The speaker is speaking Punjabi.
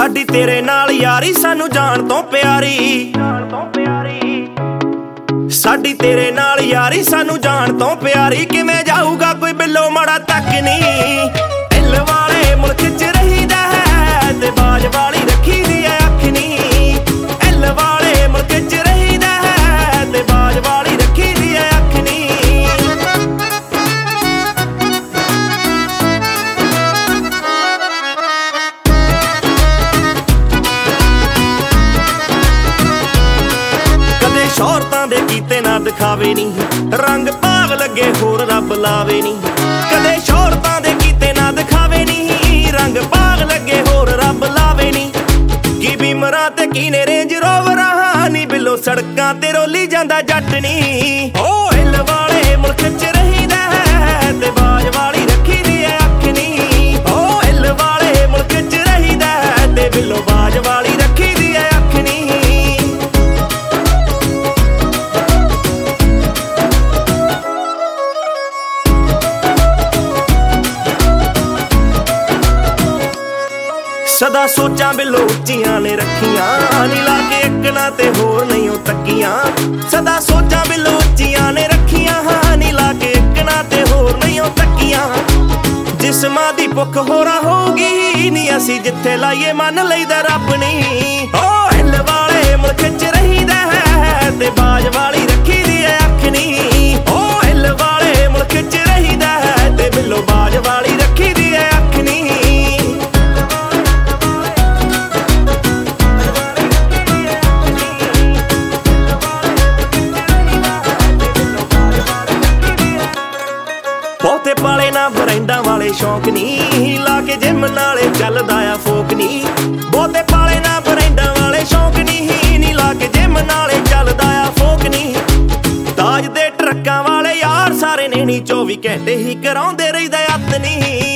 ਸਾਡੀ ਤੇਰੇ ਨਾਲ ਯਾਰੀ ਸਾਨੂੰ ਜਾਣ ਤੋਂ ਪਿਆਰੀ, ਸਾਡੀ ਤੇਰੇ ਨਾਲ ਯਾਰੀ ਸਾਨੂੰ ਜਾਣ ਤੋਂ ਪਿਆਰੀ। ਕਿਵੇਂ ਜਾਊਗਾ ਕੋਈ ਬਿੱਲੋ ਮਾੜਾ ਤੱਕ ਨਹੀਂ, ਦਿਲ ਵਾਲੇ ਮੁਲਕ ਚ ਰਹੀਦਾ ਹੈ ਤੇ ਬਾਜ ਵਾਲੀ ਰੱਖੀ ਦੀ ਐ ਅੱਖ ਨੀ। ਦਿਲ ਵਾਲੇ ਮੁਲਕ ਚ ਰਹੀਦਾ ਹੈ ਤੇ ਬਾਜ ਵਾਲੀ ਰੱਖੀ ਦੀ ਐ ਅੱਖ ਨੀ। ਸ਼ੌਹਰਤਾਂ ਦੇ ਕੀਤੇ ਨਾ ਦਿਖਾਵੇ ਨੀ, ਰੰਗ ਭਾਗ ਲੱਗੇ ਹੋਰ ਰੱਬ ਲਾਵੇ ਨੀ। ਕਦੇ ਸ਼ੌਹਰਤਾਂ ਦੇ ਕੀਤੇ ਨਾ ਦਿਖਾਵੇ ਨੀ, ਰੰਗ ਭਾਗ ਲੱਗੇ ਹੋਰ ਰੱਬ ਲਾਵੇ ਨੀ। ਕੀ ਬੀਮਰਾਂ ਤੇ ਕੀਨੇ ਰੇਂਜ ਰੋਵਰਾਂ ਨੀ, ਬਿੱਲੋ ਸੜਕਾਂ ਤੇ ਰੋਲੀ ਜਾਂਦਾ ਜੱਟ ਨੀ। ਓ ਹਿੱਲ ਵਾਲੇ ਮੁਲਕ ਚ ਰਹੀਦਾ ਹੈ ਤੇ ਬਾਜ ਵਾਲੀ ਰੱਖੀ ਦੀ ਐ ਅੱਖ ਨੀ। ਓ ਹਿੱਲ ਵਾਲੇ ਮੁਲਕ ਚ ਰਹੀਦਾ ਹੈ ਤੇ ਬਿੱਲੋ ਬਾਜ ਵਾਲੀ ਰੱਖੀ ਦੀ ਐ ਅੱਖ ਨੀ। ਸਦਾ ਸੋਚਾਂ ਬਿੱਲੋ ਉੱਚੀਆਂ ਨੇ ਰੱਖੀਆਂ ਨੀ, ਲਾ ਕੇ ਇੱਕਣਾ ਤੇ ਹੋਰ ਨਹੀਂ ਉਹ ਤੱਕੀਆਂ। ਸਦਾ ਸੋਚਾਂ ਬਿੱਲੋ ਉੱਚੀਆਂ ਨੇ ਰੱਖੀਆਂ ਨੀ, ਲਾ ਕੇ ਇੱਕਣਾ ਤੇ ਹੋਰ ਨਹੀਂ ਉਹ ਤੱਕੀਆਂ। ਜਿਸਮਾਂ ਦੀ ਭੁੱਖ ਹੋਰਾਂ ਹੋਊਗੀ ਨੀ, ਅਸੀਂ ਜਿੱਥੇ ਲਾਈਏ ਮੰਨ ਲਈਦਾ ਰੱਬ ਨੀ। ਓ ਹਿੱਲ ਵਾਲੇ ਮੁਲਕ ਚ ਰਹੀਦਾ ਹੈ ਤੇ ਬਾਜ ਵਾਲੀ ਰੱਖੀ ਦੀ ਐ ਅੱਖ ਨੀ। ਓ ਹਿੱਲ ਵਾਲੇ ਮੁਲਕ ਚ ਰਹੀਦਾ ਹੈ ਤੇ ਬਿੱਲੋ ਬਾਜ ਵਾਲੀ ਰੱਖੀ ਦੀ ਐ ਅੱਖ ਨੀ। ਬਹੁਤੇ ਪਾਲੇ ਨਾ ਬਰੈਂਡਾਂ ਵਾਲੇ ਸ਼ੌਂਕ ਨੀ, ਲਾ ਕੇ ਜਿਮ ਨਾਲੇ ਚੱਲਦਾ ਆ ਫੋਕ ਨੀ। ਬਹੁਤੇ ਪਾਲੇ ਨਾ ਬਰੈਂਡਾਂ ਵਾਲੇ ਸ਼ੌਂਕ ਨੀ, ਲਾ ਕੇ ਜਿਮ ਨਾਲੇ ਚੱਲਦਾ ਆ ਫੋਕ ਨੀ। ਤਾਜ ਦੇ ਟਰੱਕਾਂ ਵਾਲੇ ਯਾਰ ਸਾਰੇ ਨੇ ਨੀ, 24 ਘੰਟੇ ਹੀ ਕਰਾਉਂਦੇ ਰਹਿੰਦਾ ਅੱਤ ਨੀ।